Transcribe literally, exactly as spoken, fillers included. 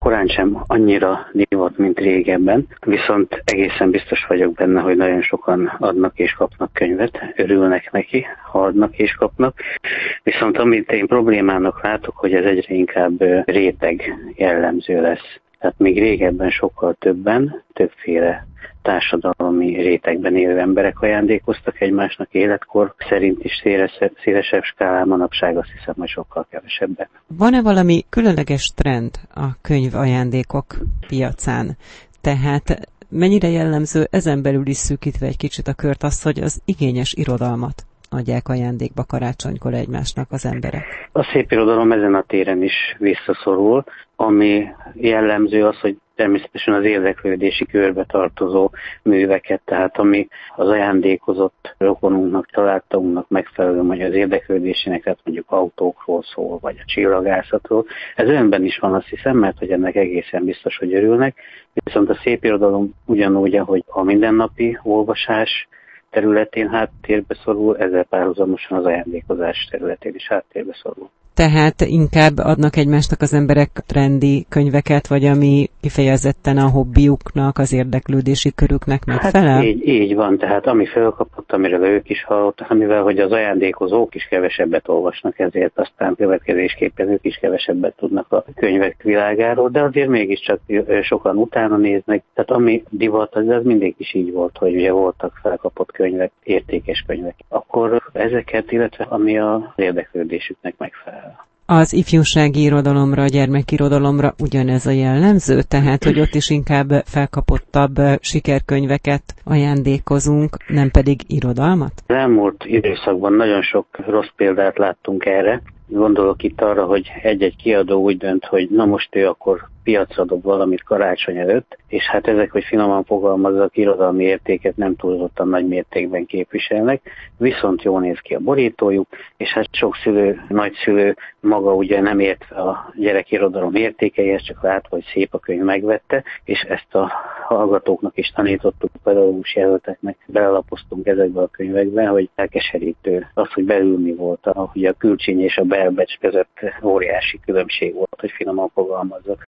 korán sem annyira divat, mint régebben, viszont egészen biztos vagyok benne, hogy nagyon sokan adnak és kapnak könyvet, örülnek neki, ha adnak és kapnak. Viszont amit én problémának látok, hogy ez egyre inkább réteg jellemző lesz. Tehát még régebben sokkal többen, többféle társadalmi rétegben élő emberek ajándékoztak egymásnak életkor szerint is szélesebb, szélesebb skálán, manapság azt hiszem, hogy sokkal kevesebben. Van-e valami különleges trend a könyv ajándékok piacán? Tehát mennyire jellemző ezen belül is szűkítve egy kicsit a kört az, hogy az igényes irodalmat adják ajándékba karácsonykor egymásnak az emberek? A szép irodalom ezen a téren is visszaszorul, ami jellemző az, hogy természetesen az érdeklődési körbe tartozó műveket, tehát ami az ajándékozott rokonunknak, családtagunknak megfelelő, vagy az érdeklődésének, tehát mondjuk autókról szól, vagy a csillagászatról. Ez önben is van, azt hiszem, mert hogy ennek egészen biztos, hogy örülnek. Viszont a szép irodalom ugyanúgy, ahogy a mindennapi olvasás területén háttérbe szorul, ezzel párhuzamosan az ajándékozás területén is háttérbe szorul. Tehát inkább adnak egymásnak az emberek trendi könyveket, vagy ami kifejezetten a hobbiuknak, az érdeklődési körüknek megfelel? Hát így, így van, tehát ami felkapott, amiről ők is hallottak, amivel hogy az ajándékozók is kevesebbet olvasnak, ezért aztán következésképpen ők is kevesebbet tudnak a könyvek világáról, de azért mégiscsak sokan utána néznek. Tehát ami divat, az, az mindig is így volt, hogy ugye voltak felkapott könyvek, értékes könyvek. Akkor ezeket, illetve ami az érdeklődésüknek megfelel. Az ifjúsági irodalomra, a gyermekirodalomra ugyanez a jellemző, tehát hogy ott is inkább felkapottabb sikerkönyveket ajándékozunk, nem pedig irodalmat? Az elmúlt időszakban nagyon sok rossz példát láttunk erre. Gondolok itt arra, hogy egy-egy kiadó úgy dönt, hogy na most ő akkor piacra dob valamit karácsony előtt, és hát ezek, hogy finoman fogalmazzak, irodalmi értéket nem túlzottan nagy mértékben képviselnek, viszont jól néz ki a borítójuk, és hát sok szülő, nagyszülő maga ugye nem értve a gyerekirodalom értékeihez, csak látva, hogy szép a könyv, megvette, és ezt a hallgatóknak is tanítottuk, pedagógus jelölteknek, belelapoztunk ezekbe a könyvekbe, hogy elkeserítő az, hogy belül mi volt, hogy a külcsíny és a belbecs között óriási különbség volt, hogy finoman fogalmazzak.